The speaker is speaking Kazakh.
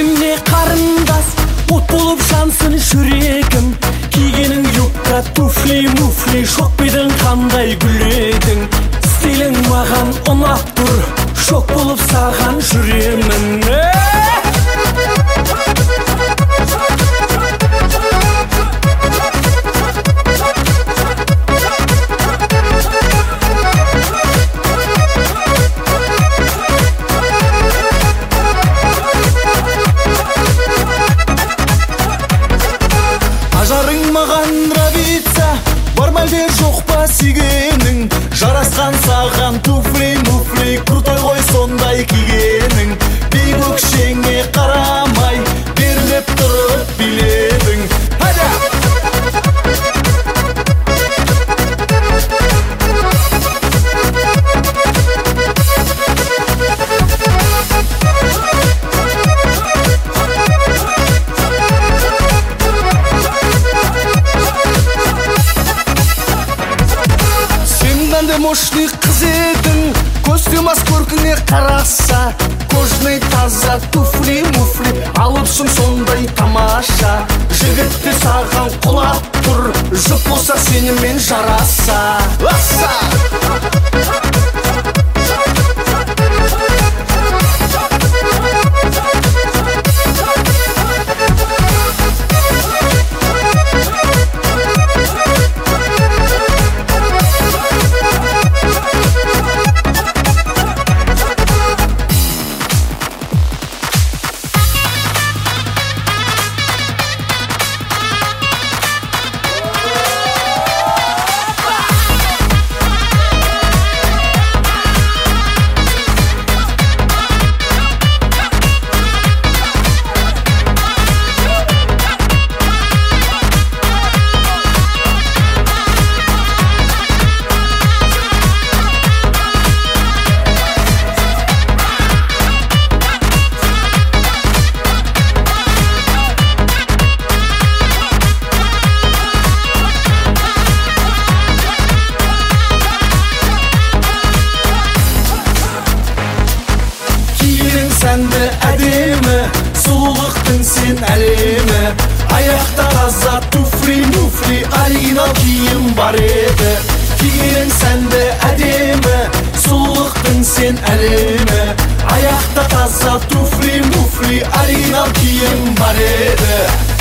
Benimle karındas, от болып жансын жүрегім. Кигенің юбка, туфли, муфли, шок бедің қандай гүледің. Стилің маған ұнап тұр, шок болып саған жүремін. Ажарың маған нравится, бар мәлде жоқ па сүйгенің. Жарасқан саған туфли, муфли, крутой ғой сондай кигенің. Биік өкшеңе қарамай, беріліп тұрып биледің. Мощный қыз едің, көстемас көркіңе қараса. Кожный таза туфли, муфли, алыпсың сондай тамаша. Жігітті саған құлап тұр, жұп болса сенімен жараса. Сәнді әдемі, сұлулықтың сен әлемі. Аяқта таза туфли, муфли, оригинал киім бар еді. Киген сәнді әдемі, сұлулықтың сен әлемі. Аяқта таза туфли, муфли, оригинал киім бар еді.